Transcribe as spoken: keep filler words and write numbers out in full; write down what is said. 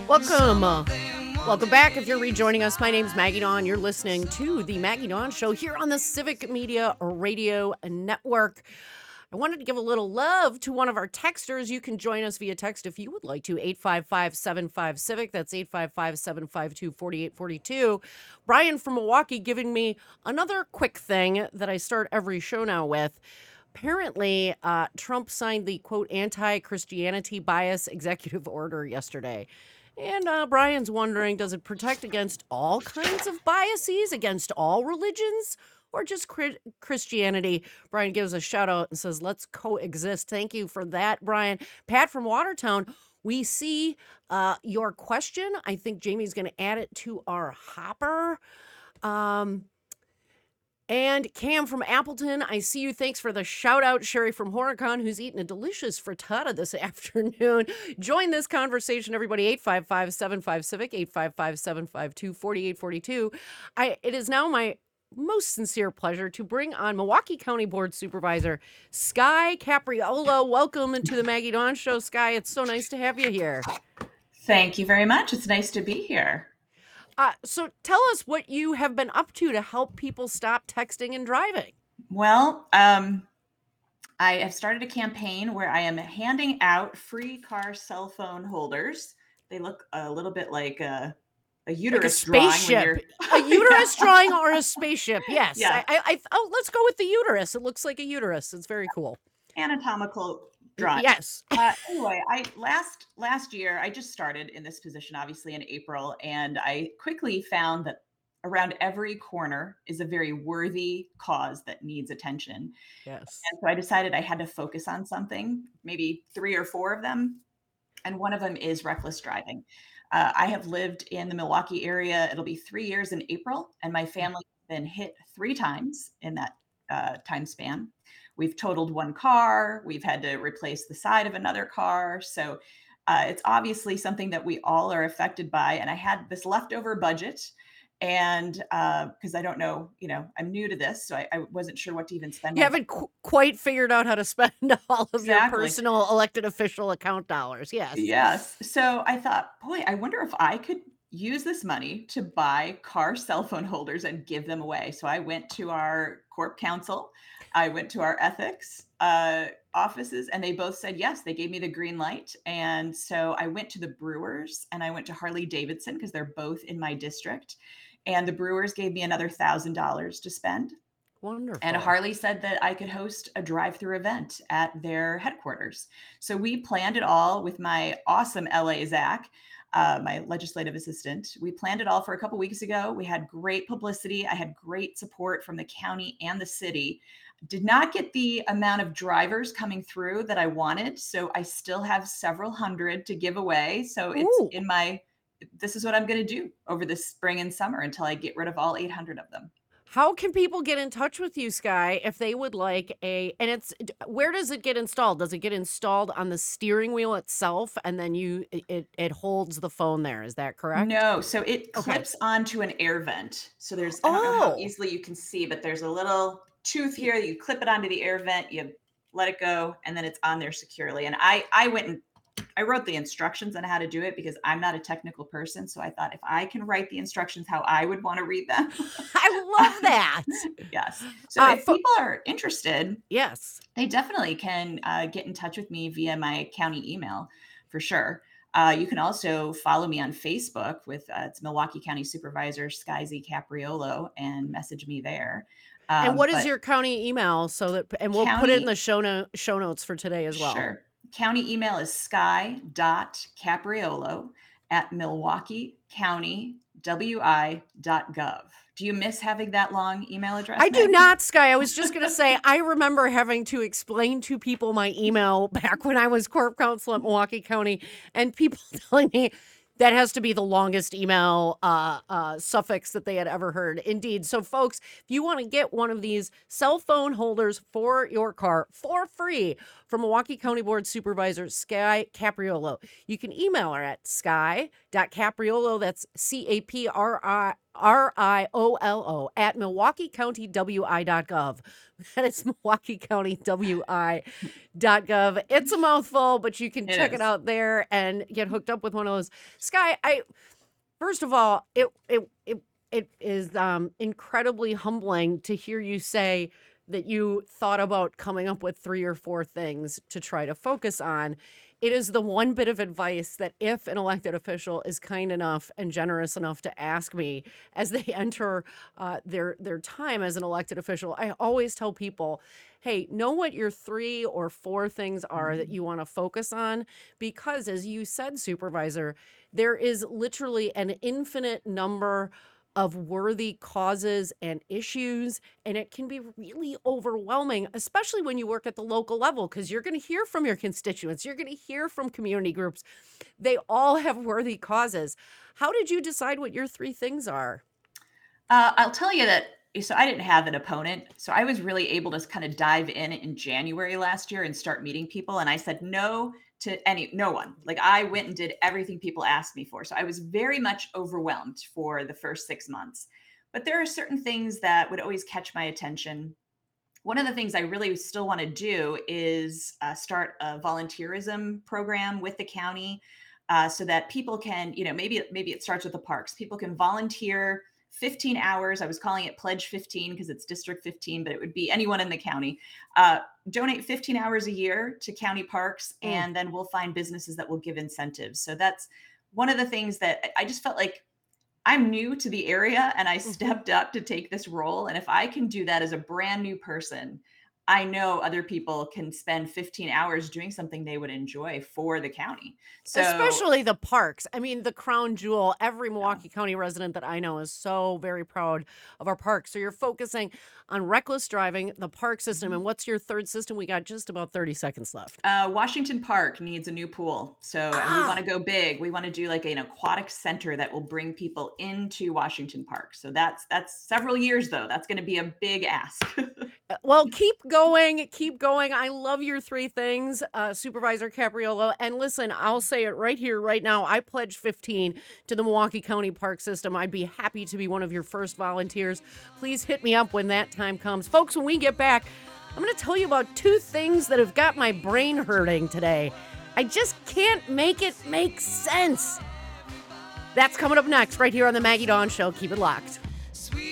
Welcome. uh, Welcome back. If you're rejoining us, my name's Maggie Dawn. You're listening to the Maggie Dawn Show here on the Civic Media Radio Network. I wanted to give a little love to one of our texters. You can join us via text if you would like to, eight five five, seven five, civic. That's eight five five, seven five two, four eight four two. Brian from Milwaukee giving me another quick thing that I start every show now with. Apparently, uh, Trump signed the, quote, anti-Christianity bias executive order yesterday. And uh, Brian's wondering, does it protect against all kinds of biases, against all religions, or just cri- Christianity? Brian gives a shout out and says, let's coexist. Thank you for that, Brian. Pat from Watertown, we see uh, your question. I think Jamie's going to add it to our hopper. Um, and Cam from Appleton, I see you. Thanks for the shout out. Sherry from Horicon, who's eating a delicious frittata this afternoon. Join this conversation, everybody. eight five five, seven five, civic, eight five five, seven five two, four eight four two. I, it is now my most sincere pleasure to bring on Milwaukee County Board Supervisor Sky Capriola. Welcome to the Maggie Dawn Show, Sky. It's so nice to have you here. Thank you very much. It's nice to be here. Uh, so tell us what you have been up to to help people stop texting and driving. Well, um, I have started a campaign where I am handing out free car cell phone holders. They look a little bit like a, a uterus like a drawing. Spaceship. A uterus drawing or a spaceship. Yes. Yeah. I, I, I, oh, let's go with the uterus. It looks like a uterus. It's very cool. Anatomical drawing. Yes. uh, anyway, I last last year I just started in this position, obviously in April, and I quickly found that around every corner is a very worthy cause that needs attention. Yes. And so I decided I had to focus on something, maybe three or four of them, and one of them is reckless driving. Uh, I have lived in the Milwaukee area. It'll be three years in April, and my family has been hit three times in that uh, time span. We've totaled one car. We've had to replace the side of another car. So uh, it's obviously something that we all are affected by. And I had this leftover budget, and because uh, I don't know, you know, I'm new to this, so I, I wasn't sure what to even spend. You haven't qu- quite figured out how to spend all of Exactly. your personal elected official account dollars. Yes. Yes. So I thought, boy, I wonder if I could use this money to buy car cell phone holders and give them away. So I went to our corp council. I went to our ethics uh, offices, and they both said yes. They gave me the green light. And so I went to the Brewers and I went to Harley Davidson because they're both in my district. And the Brewers gave me another one thousand dollars to spend. Wonderful. And Harley said that I could host a drive-through event at their headquarters. So we planned it all with my awesome L A Zach, uh, my legislative assistant. We planned it all for a couple weeks ago. We had great publicity. I had great support from the county and the city. Did not get the amount of drivers coming through that I wanted. So I still have several hundred to give away. So it's Ooh. in my, this is what I'm going to do over the spring and summer until I get rid of all eight hundred of them. How can people get in touch with you, Sky, if they would like a, and it's, where does it get installed? Does it get installed on the steering wheel itself and then you, it, it holds the phone there? Is that correct? No. So it Okay. clips onto an air vent. So there's, I don't know how Oh. easily you can see, but there's a little tooth here that you clip it onto the air vent, you let it go, and then it's on there securely. And I, I went and I wrote the instructions on how to do it because I'm not a technical person. So I thought if I can write the instructions how I would want to read them. I love that. Yes. So Uh, if fo- people are interested, Yes. they definitely can uh, get in touch with me via my county email for sure. Uh, you can also follow me on Facebook with uh, it's Milwaukee County Supervisor Sky Z Capriolo and message me there. Um, And what is but your county email so that, and we'll put it in county, the show, no, show notes for today as well. sure. County email is sky.capriolo at milwaukee county w i dot gov. Do you miss having that long email address? I do Maggie? not, Sky. I was just going to say, I remember having to explain to people my email back when I was corp counsel at Milwaukee County, and people telling me that has to be the longest email uh, uh, suffix that they had ever heard. Indeed. So, folks, if you want to get one of these cell phone holders for your car for free from Milwaukee County Board Supervisor Sky Capriolo, you can email her at sky dot capriolo. That's C A P R I R I O L O, at Milwaukee County W I dot gov. That is Milwaukee County W I dot gov. It's a mouthful, but you can It check it is. out there and get hooked up with one of those. Sky, I first of all, it it it it is um, incredibly humbling to hear you say that you thought about coming up with three or four things to try to focus on. It is the one bit of advice that if an elected official is kind enough and generous enough to ask me as they enter uh, their their time as an elected official, I always tell people, hey, know what your three or four things are that Mhm. you want to focus on, because as you said, Supervisor, there is literally an infinite number of worthy causes and issues, and it can be really overwhelming, especially when you work at the local level, because you're going to hear from your constituents, you're going to hear from community groups. They all have worthy causes. How did you decide what your three things are? Uh, I'll tell you that so I didn't have an opponent. So I was really able to kind of dive in in January last year and start meeting people. And I said no to any, no one. Like I went and did everything people asked me for. So I was very much overwhelmed for the first six months. But there are certain things that would always catch my attention. One of the things I really still want to do is uh, start a volunteerism program with the county, uh, so that people can, you know, maybe maybe it starts with the parks. People can volunteer fifteen hours. I was calling it Pledge fifteen because it's District fifteen, but it would be anyone in the county. Uh, donate fifteen hours a year to county parks, Mm, and then we'll find businesses that will give incentives. So that's one of the things that I just felt like I'm new to the area and I mhm. stepped up to take this role. And if I can do that as a brand new person, I know other people can spend fifteen hours doing something they would enjoy for the county. So, Especially the parks. I mean, the crown jewel. Every yeah. Milwaukee County resident that I know is so very proud of our parks. So you're focusing on reckless driving, the park system, Mhm. and what's your third system? We got just about thirty seconds left. Uh, Washington Park needs a new pool. So, and we want Ah, to go big. We want to do like an aquatic center that will bring people into Washington Park. So that's that's several years though. That's going to be a big ask. Uh, Well, keep going, keep going. I love your three things, uh, Supervisor Capriola. And listen, I'll say it right here, right now. I pledge fifteen to the Milwaukee County Park System. I'd be happy to be one of your first volunteers. Please hit me up when that time comes. Folks, when we get back, I'm going to tell you about two things that have got my brain hurting today. I just can't make it make sense. That's coming up next, right here on The Maggie Dawn Show. Keep it locked.